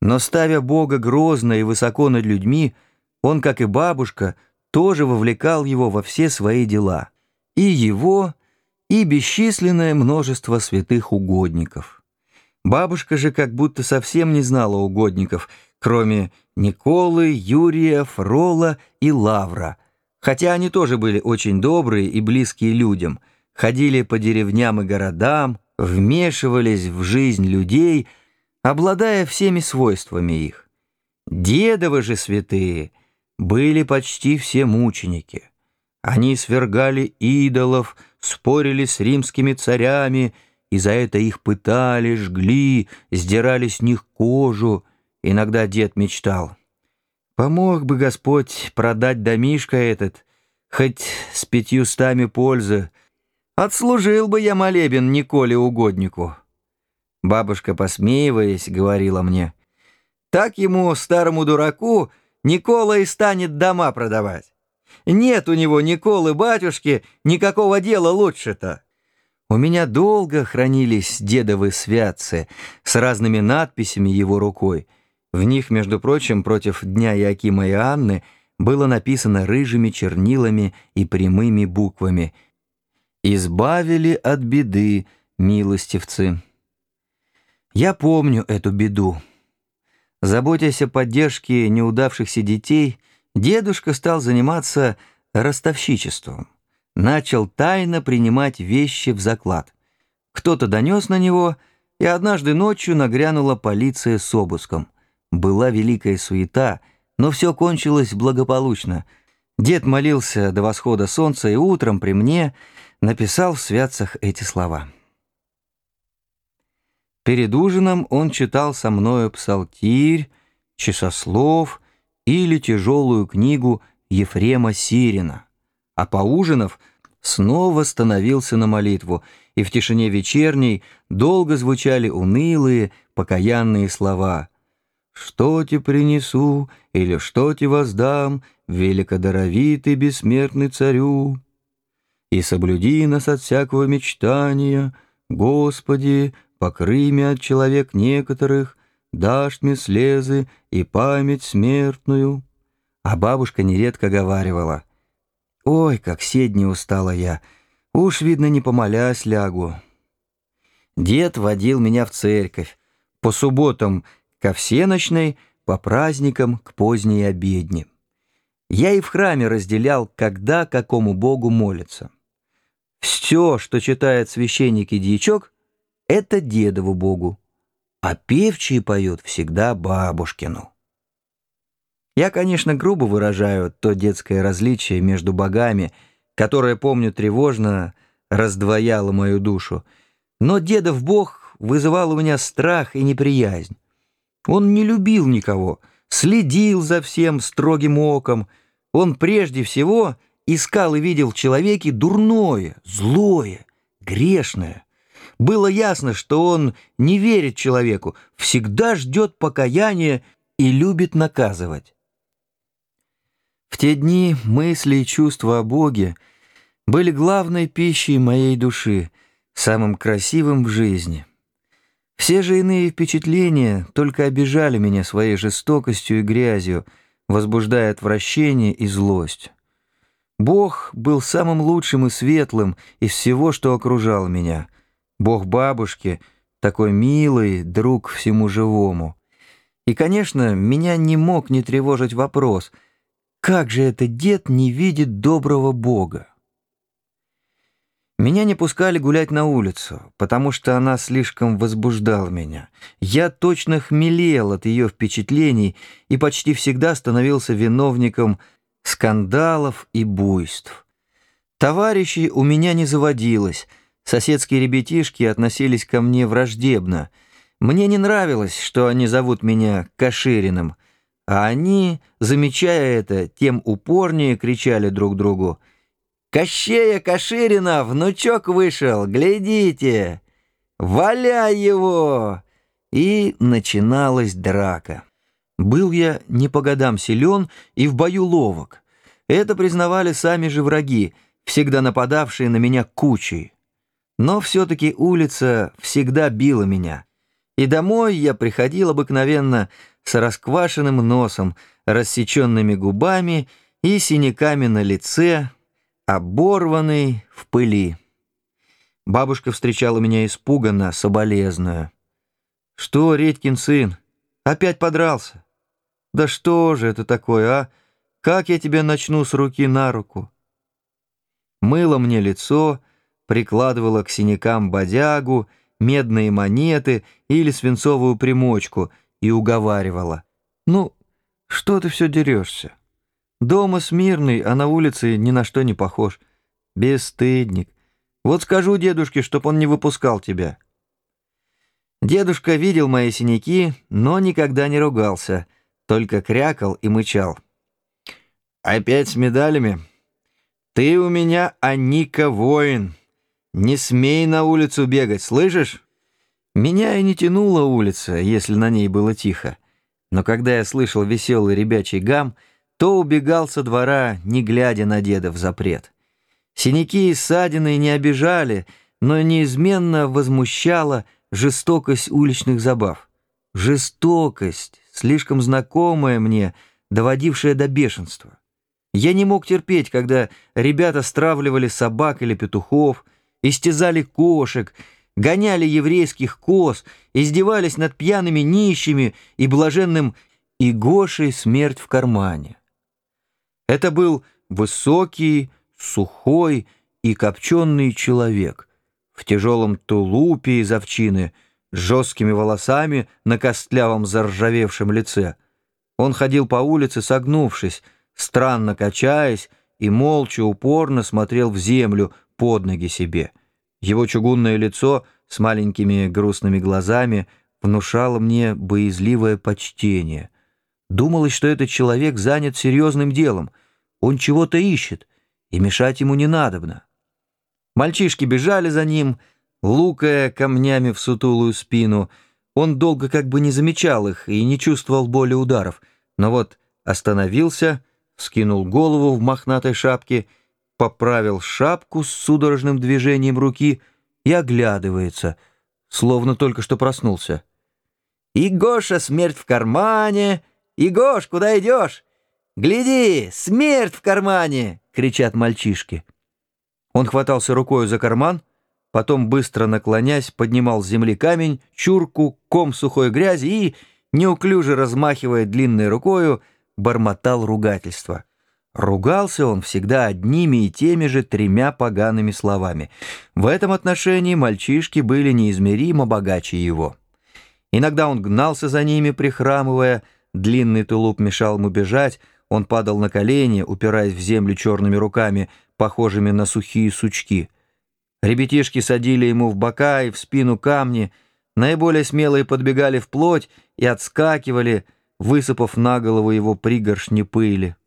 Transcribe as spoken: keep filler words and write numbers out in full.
Но ставя Бога грозно и высоко над людьми, он, как и бабушка, тоже вовлекал его во все свои дела. И его, и бесчисленное множество святых угодников. Бабушка же как будто совсем не знала угодников, кроме Николы, Юрия, Фрола и Лавра, хотя они тоже были очень добрые и близкие людям, ходили по деревням и городам, вмешивались в жизнь людей, обладая всеми свойствами их. Дедовы же святые были почти все мученики. Они свергали идолов, спорили с римскими царями, и за это их пытали, жгли, сдирали с них кожу. Иногда дед мечтал: помог бы Господь продать домишко этот, хоть с пятьюстами пользы, отслужил бы я молебен Николе угоднику. Бабушка, посмеиваясь, говорила мне: так ему, старому дураку, Никола и станет дома продавать. Нет у него, Николы, батюшки, никакого дела лучше-то. У меня долго хранились дедовы святцы с разными надписями его рукой. В них, между прочим, против дня Иакима и Анны было написано рыжими чернилами и прямыми буквами: «Избавили от беды, милостивцы». Я помню эту беду. Заботясь о поддержке неудавшихся детей, дедушка стал заниматься ростовщичеством. Начал тайно принимать вещи в заклад. Кто-то донес на него, и однажды ночью нагрянула полиция с обыском. Была великая суета, но все кончилось благополучно. Дед молился до восхода солнца и утром при мне написал в святцах эти слова. Перед ужином он читал со мною псалтирь, часослов или тяжелую книгу Ефрема Сирина, а поужинав, снова становился на молитву, и в тишине вечерней долго звучали унылые, покаянные слова: «Что те принесу или что те воздам, великодоровитый бессмертный царю? И соблюди нас от всякого мечтания, Господи, покрый мя от человек некоторых, дашь мне слезы и память смертную». А бабушка нередко говаривала: «Ой, как седне устала я, уж, видно, не помолясь лягу». Дед водил меня в церковь, по субботам ко всенощной, по праздникам к поздней обедне. Я и в храме разделял, когда какому богу молятся. Все, что читает священник и дьячок, это дедову богу, а певчие поют всегда бабушкину. Я, конечно, грубо выражаю то детское различие между богами, которое, помню, тревожно раздвояло мою душу, но дедов бог вызывал у меня страх и неприязнь. Он не любил никого, следил за всем строгим оком. Он прежде всего искал и видел в человеке дурное, злое, грешное. Было ясно, что он не верит человеку, всегда ждет покаяния и любит наказывать. В те дни мысли и чувства о Боге были главной пищей моей души, самым красивым в жизни. Все же иные впечатления только обижали меня своей жестокостью и грязью, возбуждая отвращение и злость. Бог был самым лучшим и светлым из всего, что окружало меня. Бог бабушки, такой милый друг всему живому. И, конечно, меня не мог не тревожить вопрос: как же этот дед не видит доброго Бога? Меня не пускали гулять на улицу, потому что она слишком возбуждала меня. Я точно хмелел от ее впечатлений и почти всегда становился виновником скандалов и буйств. Товарищей у меня не заводилось, соседские ребятишки относились ко мне враждебно. Мне не нравилось, что они зовут меня Кашириным, а они, замечая это, тем упорнее кричали друг другу: «Кощея Каширина, внучок вышел, глядите! Валяй его!» И начиналась драка. Был я не по годам силен и в бою ловок. Это признавали сами же враги, всегда нападавшие на меня кучей. Но все-таки улица всегда била меня. И домой я приходил обыкновенно с расквашенным носом, рассеченными губами и синяками на лице, оборванный в пыли. Бабушка встречала меня испуганно, соболезную. «Что, Редькин сын, опять подрался? Да что же это такое, а? Как я тебя начну с руки на руку?» Мыла мне лицо, прикладывала к синякам бодягу, медные монеты или свинцовую примочку и уговаривала. «Ну, что ты все дерешься? Дома смирный, а на улице ни на что не похож. Бесстыдник. Вот скажу дедушке, чтоб он не выпускал тебя». Дедушка видел мои синяки, но никогда не ругался, только крякал и мычал. «Опять с медалями? Ты у меня, Аника, воин. Не смей на улицу бегать, слышишь?» Меня и не тянула улица, если на ней было тихо. Но когда я слышал веселый ребячий гам, то убегал со двора, не глядя на деда в запрет. Синяки и ссадины не обижали, но неизменно возмущала жестокость уличных забав. Жестокость, слишком знакомая мне, доводившая до бешенства. Я не мог терпеть, когда ребята стравливали собак или петухов, истязали кошек, гоняли еврейских коз, издевались над пьяными нищими и блаженным Игошей смерть в кармане. Это был высокий, сухой и копченый человек в тяжелом тулупе из овчины, с жесткими волосами на костлявом заржавевшем лице. Он ходил по улице, согнувшись, странно качаясь, и молча упорно смотрел в землю под ноги себе. Его чугунное лицо с маленькими грустными глазами внушало мне боязливое почтение. Думалось, что этот человек занят серьезным делом, он чего-то ищет, и мешать ему не надобно. Мальчишки бежали за ним, лукая камнями в сутулую спину. Он долго как бы не замечал их и не чувствовал боли ударов, но вот остановился, вскинул голову в мохнатой шапке, поправил шапку с судорожным движением руки и оглядывается, словно только что проснулся. «Игоша, смерть в кармане! Игош, куда идешь? Гляди, смерть в кармане!» — кричат мальчишки. Он хватался рукою за карман, потом, быстро наклонясь, поднимал с земли камень, чурку, ком сухой грязи и, неуклюже размахивая длинной рукою, бормотал ругательства. Ругался он всегда одними и теми же тремя погаными словами. В этом отношении мальчишки были неизмеримо богаче его. Иногда он гнался за ними, прихрамывая, длинный тулуп мешал ему бежать, он падал на колени, упираясь в землю черными руками, похожими на сухие сучки. Ребятишки садили ему в бока и в спину камни, наиболее смелые подбегали вплоть и отскакивали, высыпав на голову его пригоршни пыли.